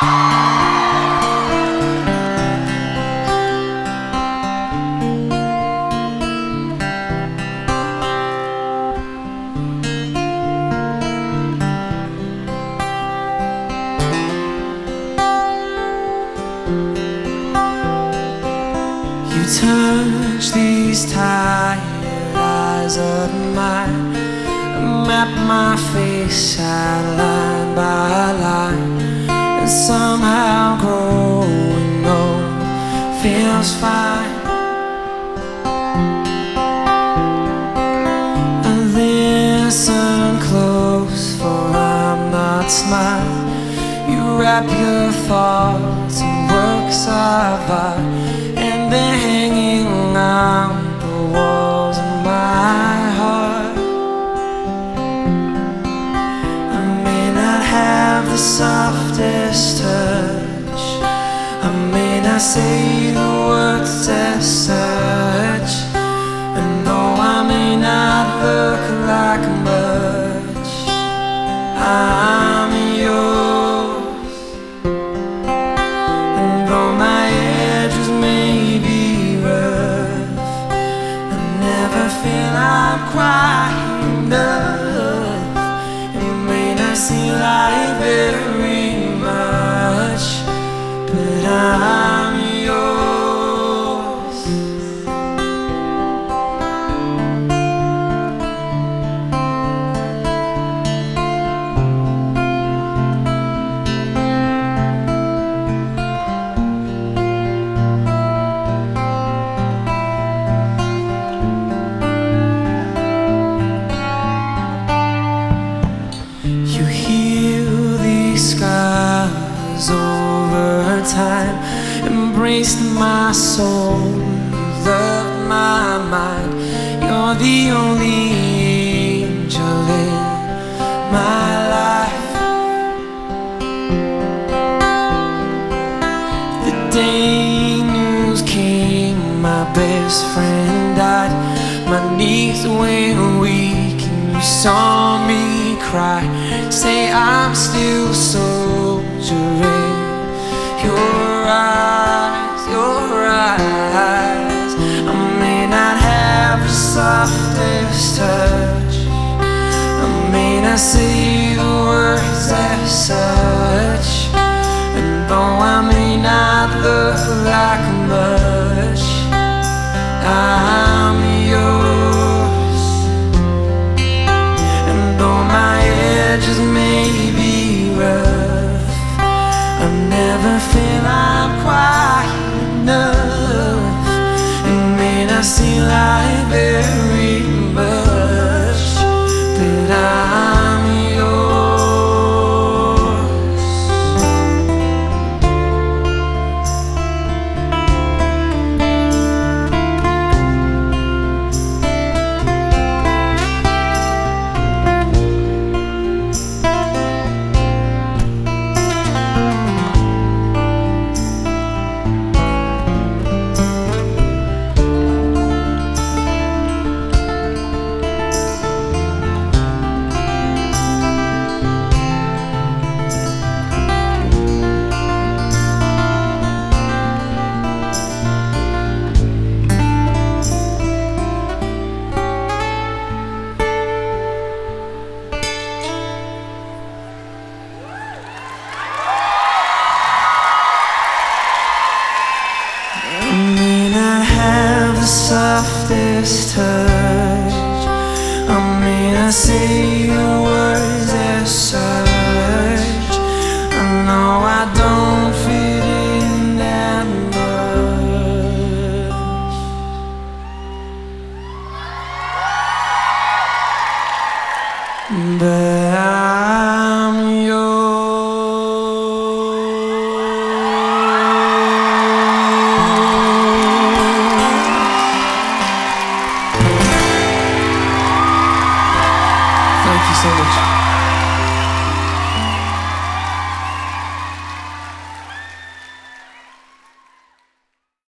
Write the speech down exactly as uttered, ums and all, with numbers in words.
You touch these tired eyes of mine, map my face out line by line, and somehow growing old feels fine. I listen close, for I'm not smart. You wrap your thoughts in works of art, and they're hanging on the walls of my heart. I may not have the softest touch, I may not say the words as such, and though I may not look like much, I'm yours. And though my edges may be rough, I never feel I'm quite enough. It may not seem like very much, but I'm yours. You heal these scars over time, embraced my soul, loved my mind. You're the only angel in my life. The day news came, my best friend died. My knees went weak and you saw me cry. Say I'm still soldiering. Your eyes, your eyes. I may not have the softest touch, I may not say the words as such, and though I may not look like much, I'm yours. And though my edges may be rough, I never feel I'm quite enough. It may not seem like very much, but I'm yours. Softest touch, I may not say the words as such, I know I don't fit in that much, but I